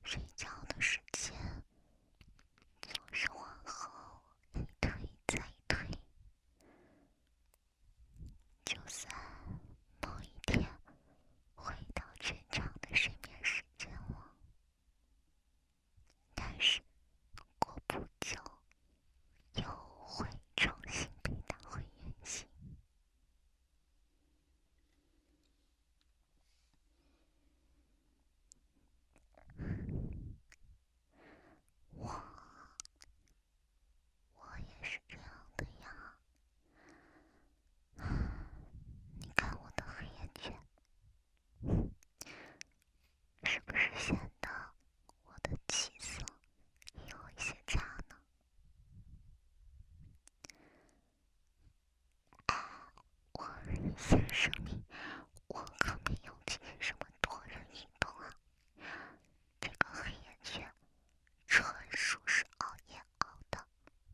睡觉的时间就是往后一推再推，就算某一天回到正常的睡眠时间了，但是过不久又会重新被打回原形。我也是这样的呀。你看我的黑眼圈，是不是显得我的气色也有一些差呢？我先声明，我可没有进行什么多人运动啊，这个黑眼圈纯属是熬夜熬的。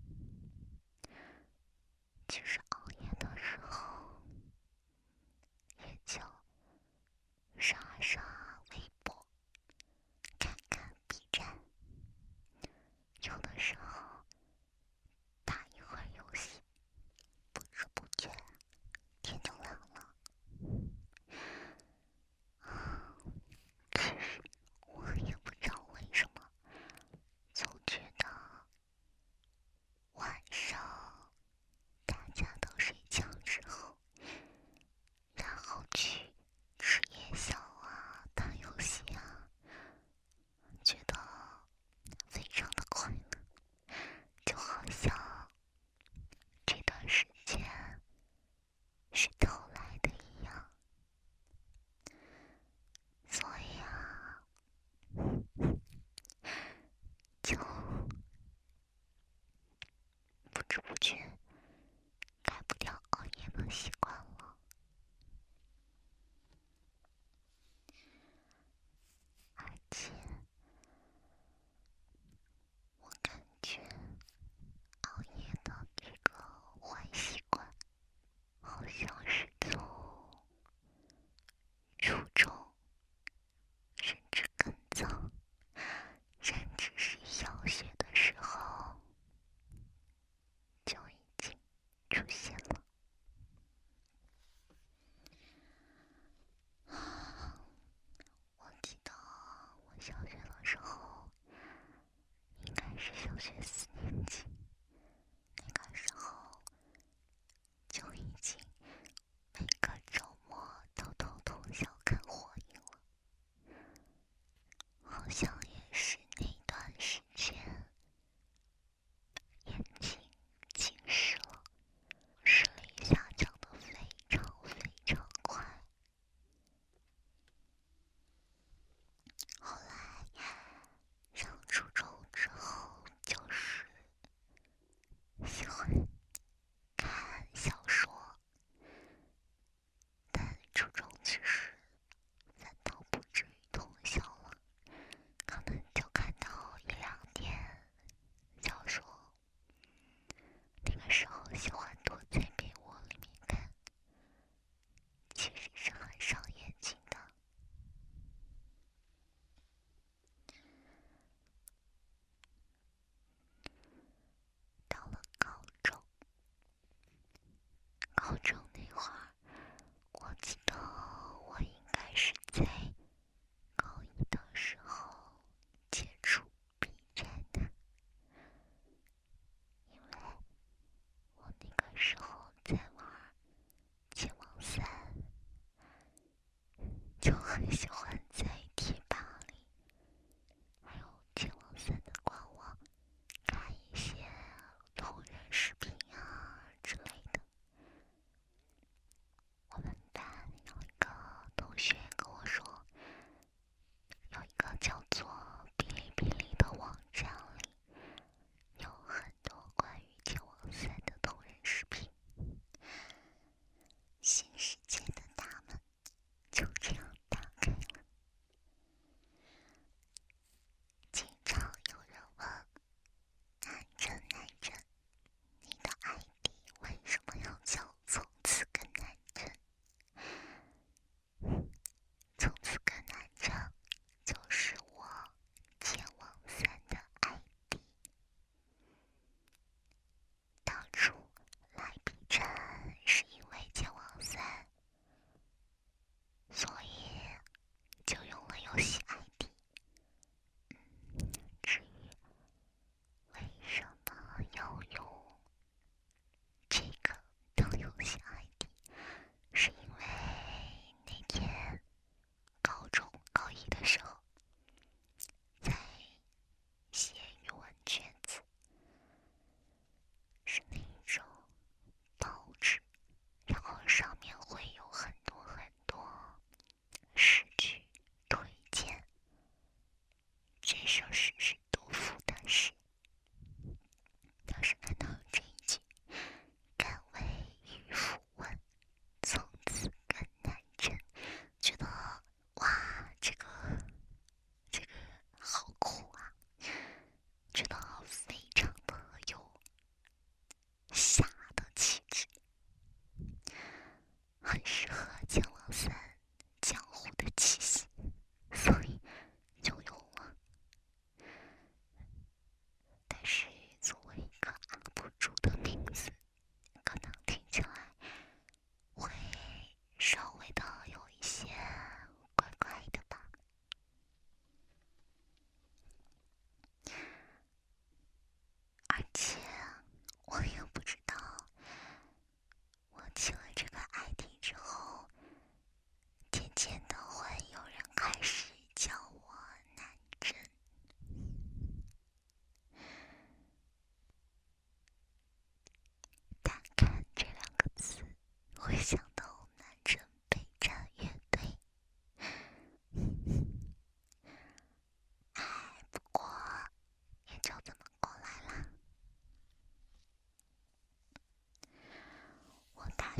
其实熬夜的时候，也就刷刷微博，看看 B 站，有的时候打一会儿游戏，不知不觉天就亮了。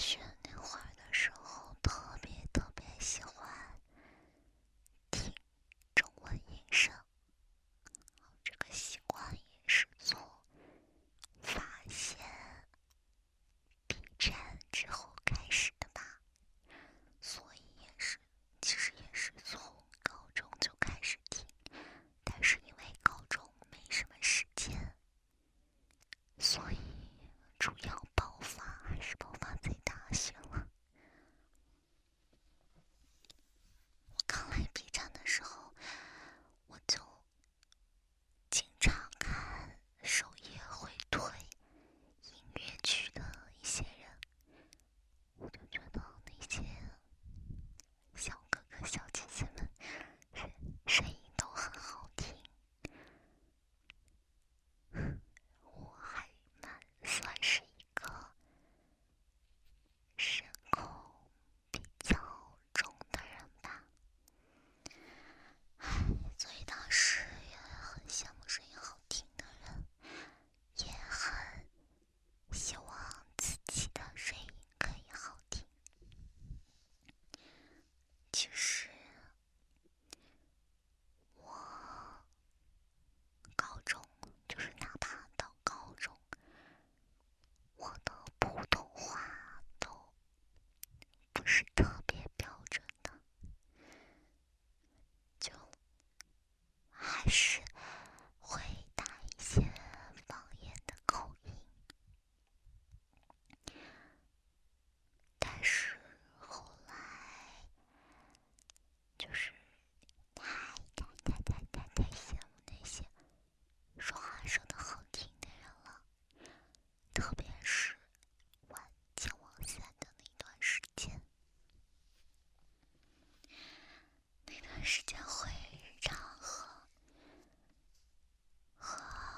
学那会儿的时候，特别喜欢听中文音声，这个习惯也是从发现 B 站之后开始的吧，所以其实也是从高中就开始听，但是因为高中没什么时间，所以主要爆发还是爆发在大学了。我刚来 B 站的时候，我就经常看首页会推音乐剧的一些人，我就觉得那些小哥哥小姐姐们声音都很好听，我还算是一个声控比较重的人吧，所以当时也很羡慕声音好听的人，也很希望自己的声音可以好听。其实我高中就是哪怕到高中，我的普通话都不是特别标准的，就还是会带一些方言的口音，但是后来就是太羡慕那些说话说得好听的人了，特别是玩剑网3的那段时间，会日常和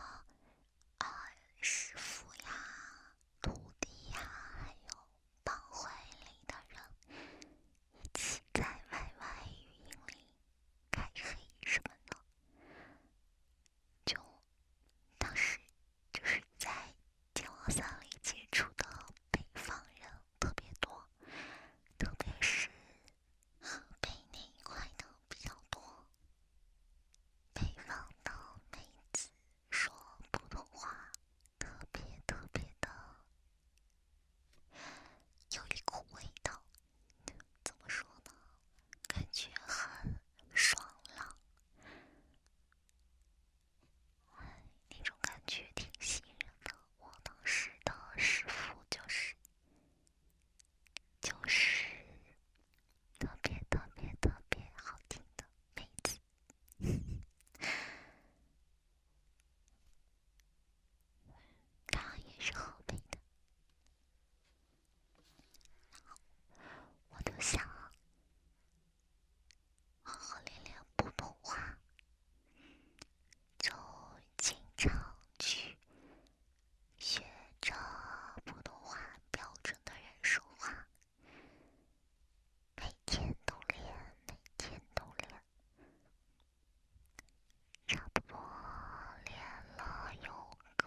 师傅呀、徒弟呀，还有帮会里的人一起在YY语音里开黑什么的，就当时就是在剑网3里接触的北方人特别多，特别是河北那一块的比较多，北方的妹子说普通话特别的有一股味道，怎么说呢？感觉很爽朗，那种感觉挺吸引人的。我当时的师傅就是特别好听的妹子，她也是河北的。我就想好好练练普通话，就经常去学着普通话标准的人说话，每天都练，差不多练了有个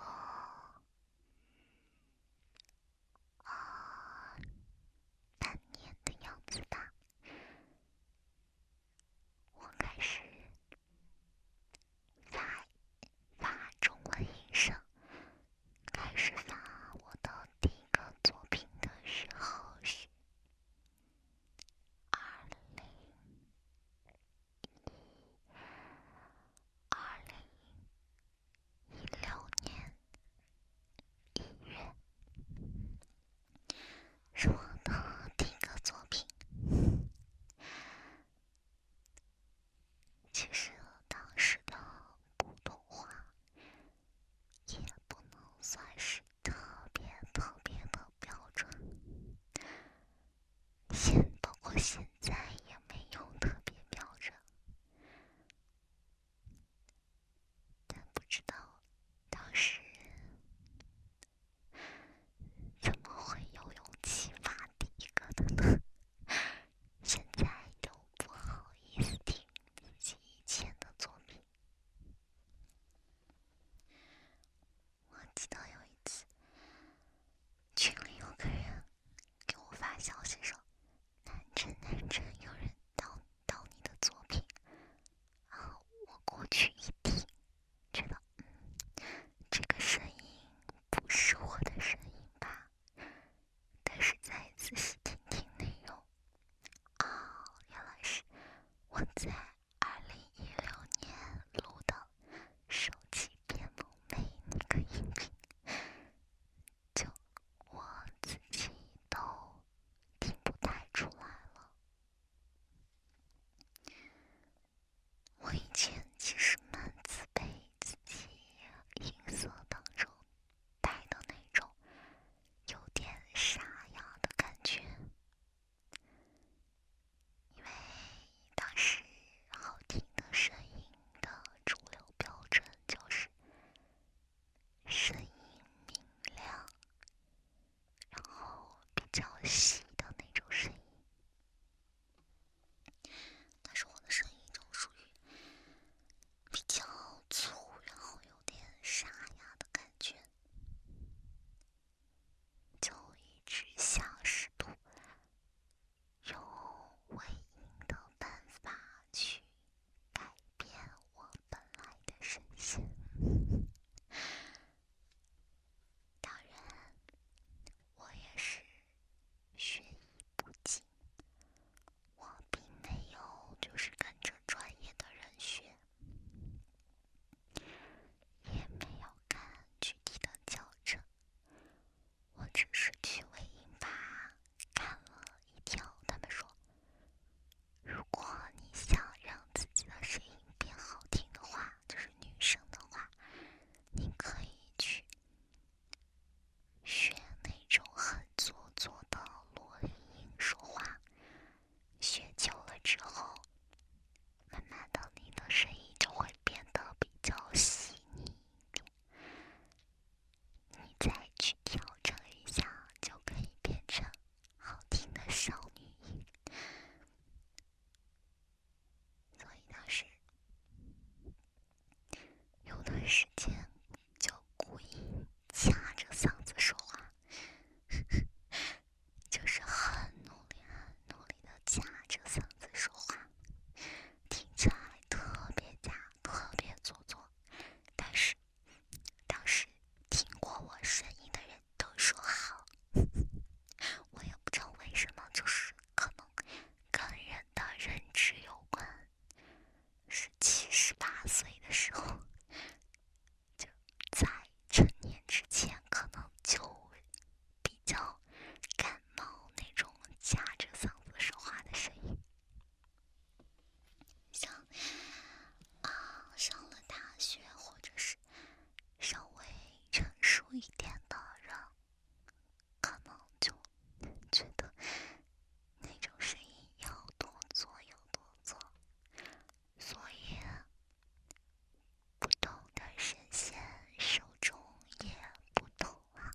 半年的样子吧。我开始发中文音声，开始发我的第一个作品的时候是2016年1月，是我的第一个作品。其实当时的普通话也不能算是特别的标准，包括现在也没有特别标准，但不知道当时怎么会有勇气发第一个的呢？现在都不好意思听自己以前的作品。我记得有一次群里有个人给我时间就故意掐着嗓子说话，就是很努力、很努力的掐着嗓子说话，听起来特别假、特别做作。但是当时听过我声音的人都说好，我也不知道为什么，就是可能跟人的认知有关。17、18岁的时候，就在成年之前，可能就比较感冒那种夹着嗓子说话的声音。像上了大学或者是稍微成熟一点的人，可能就觉得那种声音要多做有多做，所以不同的声线受众也不同啊。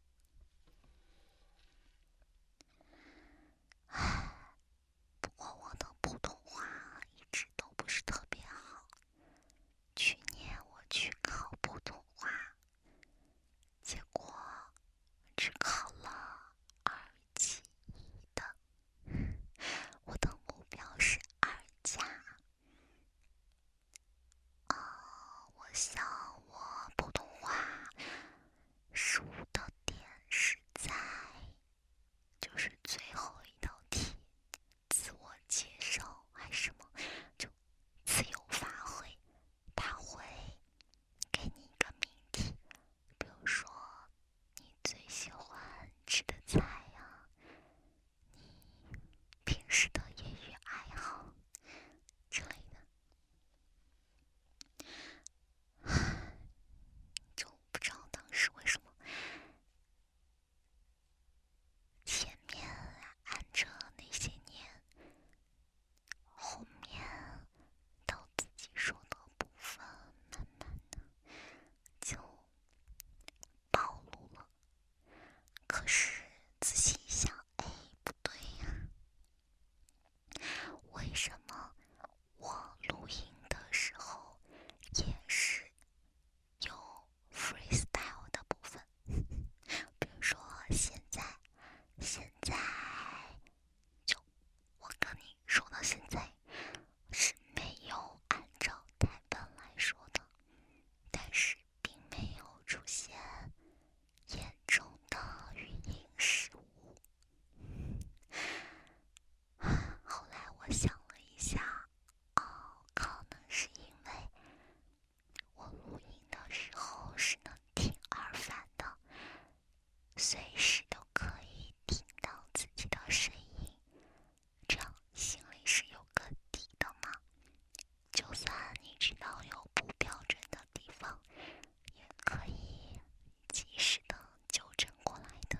不过我的普通话一直都不是特别好。去年我去考普通话，结果只考了2/7的，我的目标是2+。我想我普通话输的点是在就是最后一道题，自我介绍还是什么，就自由发挥，他会给你一个命题，比如说你最喜欢吃的菜呀，你平时的业余爱好之类的，就不知道当时为什么前面按着那些年，后面到自己说的部分，慢慢的就暴露了。可是仔细一想，不对呀，为什么我录音的时候也是有 freestyle 的部分？比如说现在就我跟你说的现在是没有按照台本来说的，但是并没有出现严重的语音失误。后来我想了一下，可能是因为我录音的时候是能听耳返的，随时都可以听到自己的声音，这样心里是有个底的嘛。就算你知道有不标准的地方，也可以及时的纠正过来的。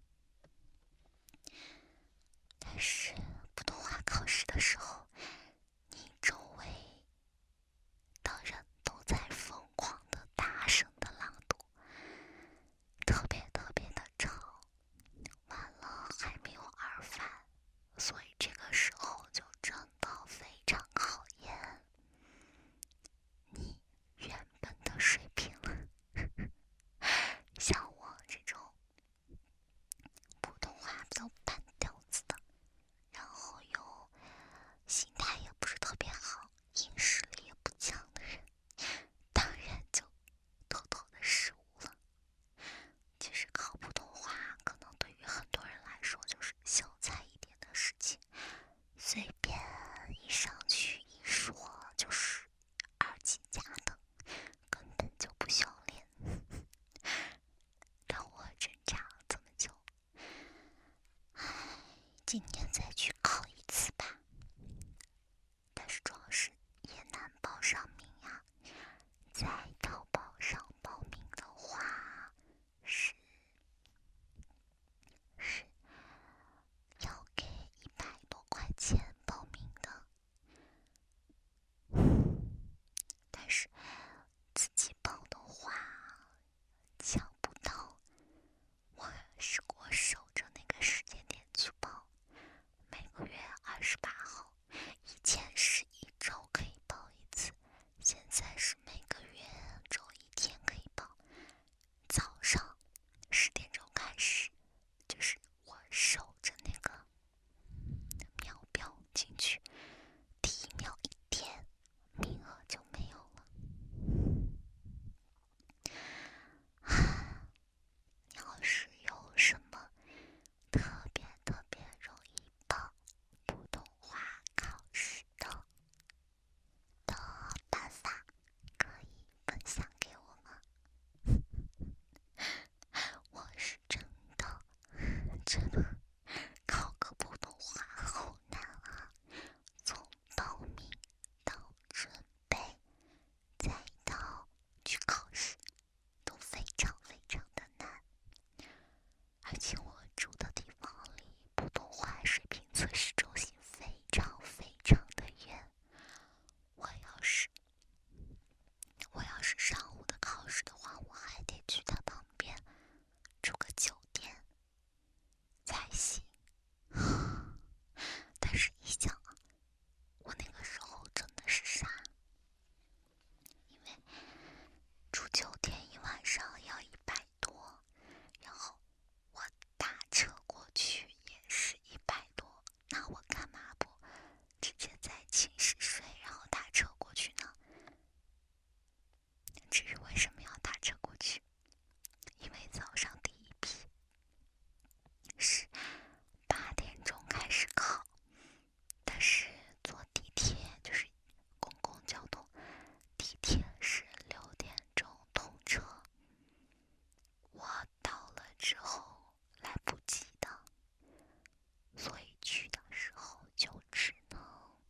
但是普通话考试的时候，你周围的人都在疯狂的大声的朗读，特别特别的吵，完了还没有耳返，所以这个时候就真的非常考验你原本的水平了。像我这种普通话比较半调子的，然后又心态也不是特别好，硬实力也不强的人，当然就偷偷的失误了。其实考普通话可能对于很多人来说就是小菜一碟的事情，随便一上去一说就是2级加的，根本就不需要练。但我挣扎了这么久，今年再去考一次吧。但是主要是也难报上名呀，在淘宝上报名的话是要给100多块钱报名的，但是自己报的话抢不到。我守着那个时间点去报，每个住酒店一晚上要100多，然后我打车过去也是100多，那我干嘛不直接在寝室睡，然后打车过去呢？至于为什么要打车过去，因为早上第一批是8点钟开始考，但是坐地铁就是公共交通，地铁是6点钟通车，我到了之后来不及的，所以去的时候就只能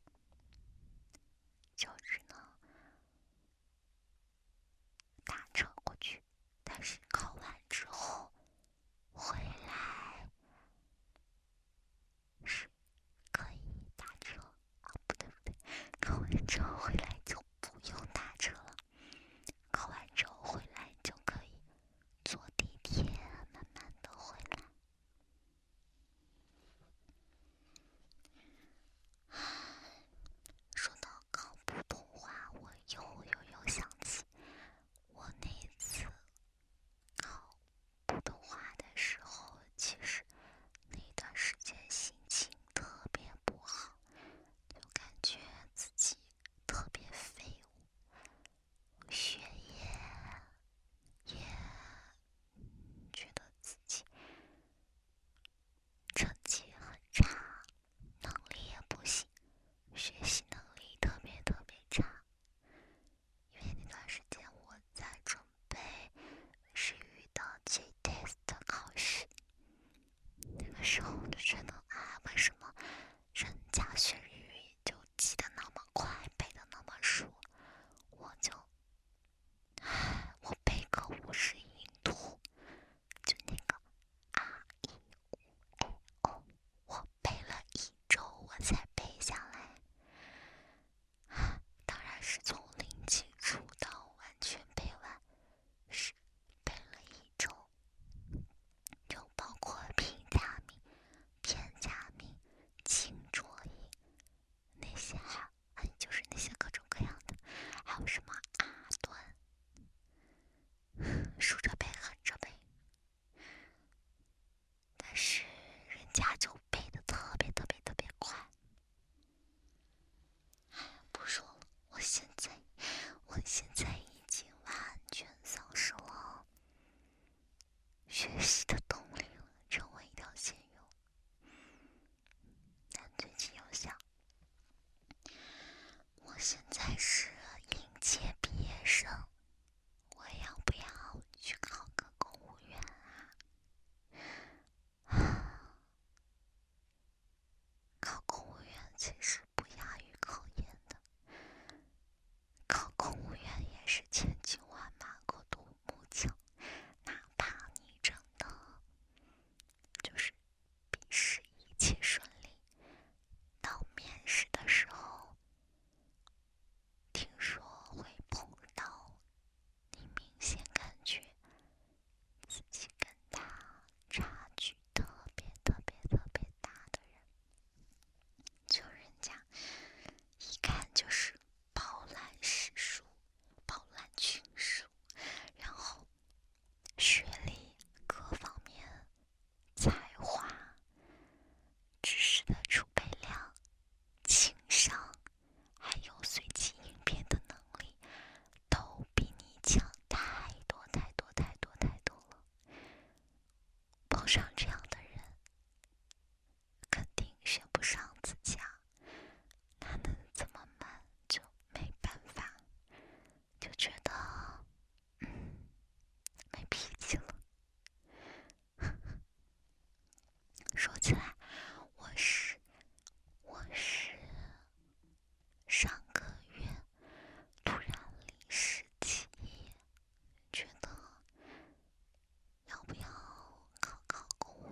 打车过去，但是考完之后回来是可以打车啊，不对，考完之后回来就不用打车了，考完之后回来就可以坐地铁慢慢的回来。说到考普通话，我又想起我那次考普通话的时候，其实那段时间心情特别不好，就感觉自己特别废物，学业也觉得自己成绩很差，能力也不行，学习能力特别差。因为那段时间我在准备日语的 JTest 考试，那个时候我就觉得为什么人家学日语就记得那么快，背得那么熟，我背个50音图，就那个啊一五哎哦，我背了1周我才背下来，当然是从零基础到完全背完，是背了1周，就包括平假名、片假名、清浊音那些，就是那些各种各样的，还有什么段，竖着背横着背，但是人家就背得特别快。不说了，我现在已经完全丧失了学习的动力了，成为一条咸鱼。但最近又想，我现在是应届毕业生，我要不要去考个公务员啊？考公务员其实不亚于考研的，考公务员也是千军万马过独木桥，哪怕你真的就是笔试一切顺利，到面试的时候，听说会碰到你明显感觉自己跟他差距特别大的人，就人家一看就是饱览诗书、饱览群书，然后学历各方面、才华、知识的储备量、情商，还有随机应变的能力，都比你强太多了。碰上这样的人，肯定选不上自家，那能怎么办？就没办法，就觉得没脾气了。说起来，我是上个月突然临时起意，觉得要不要考公务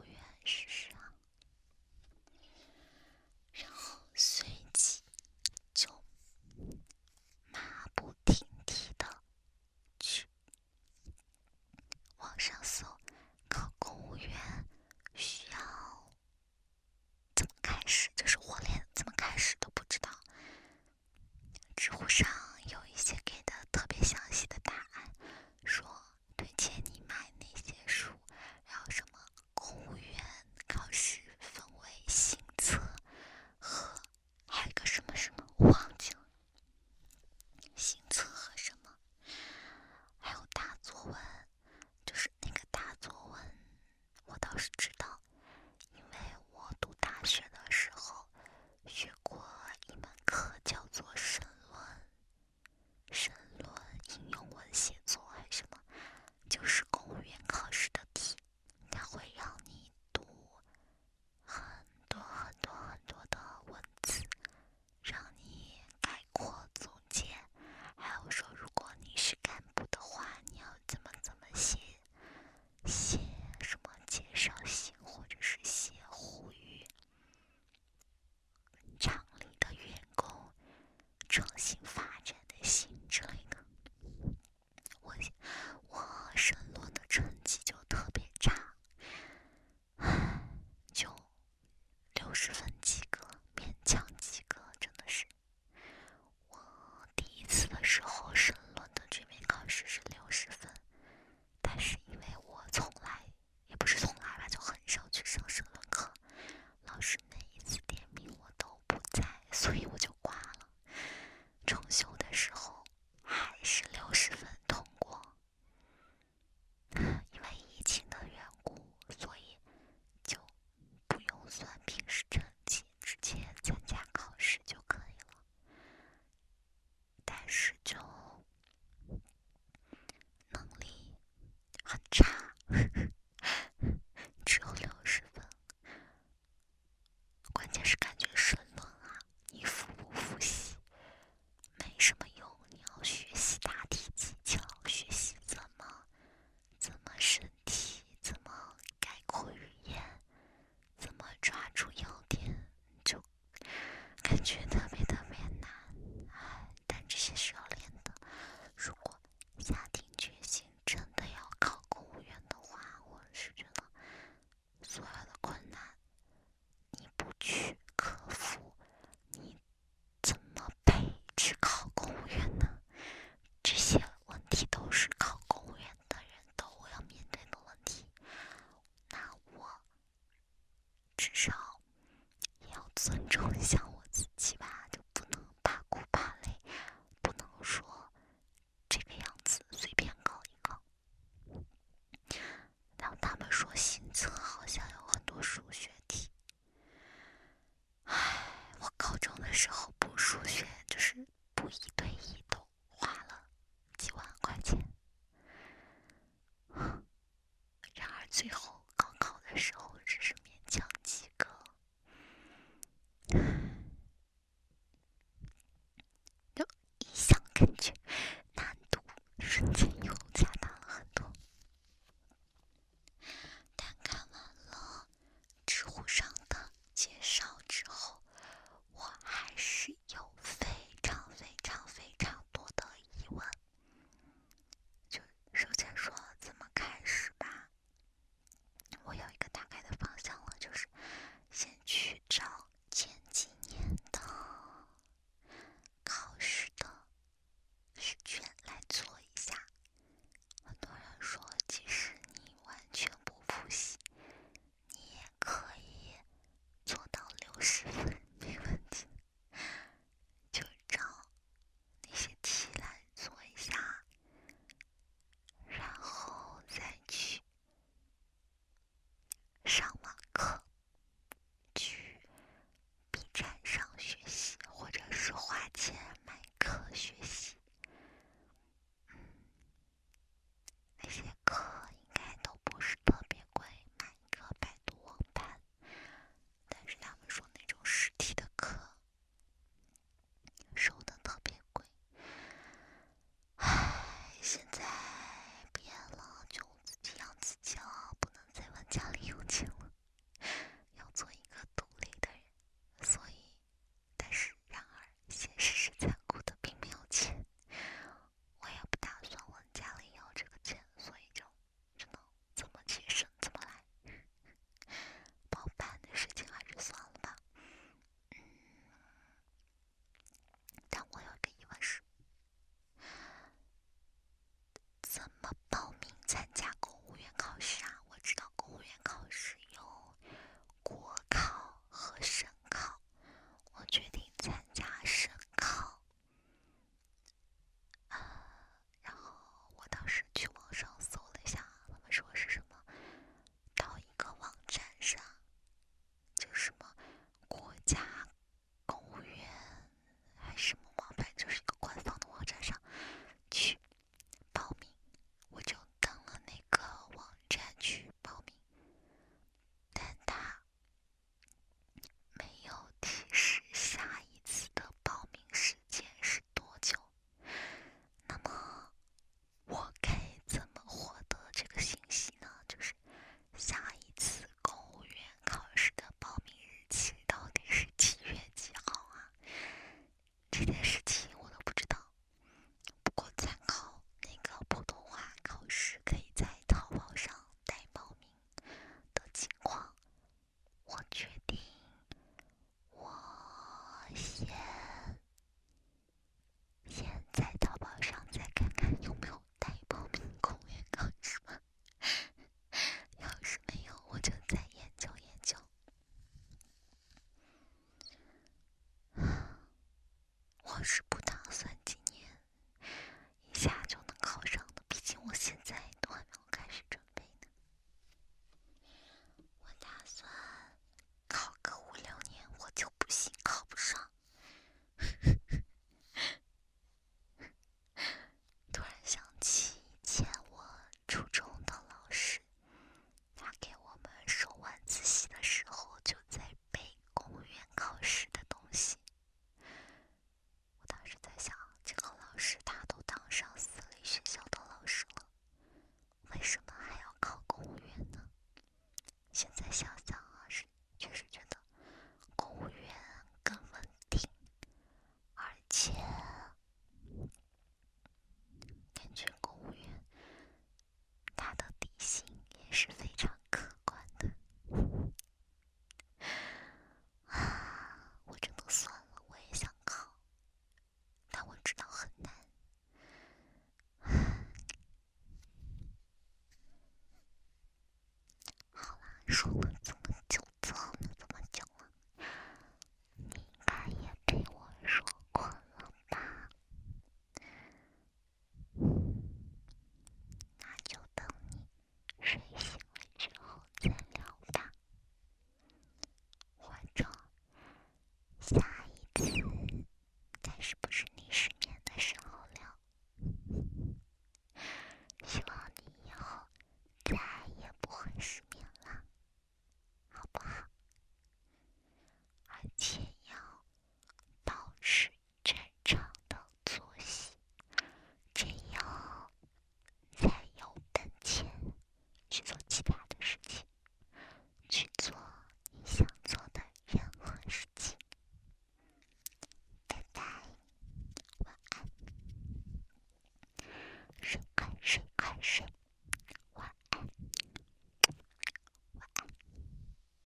说了这么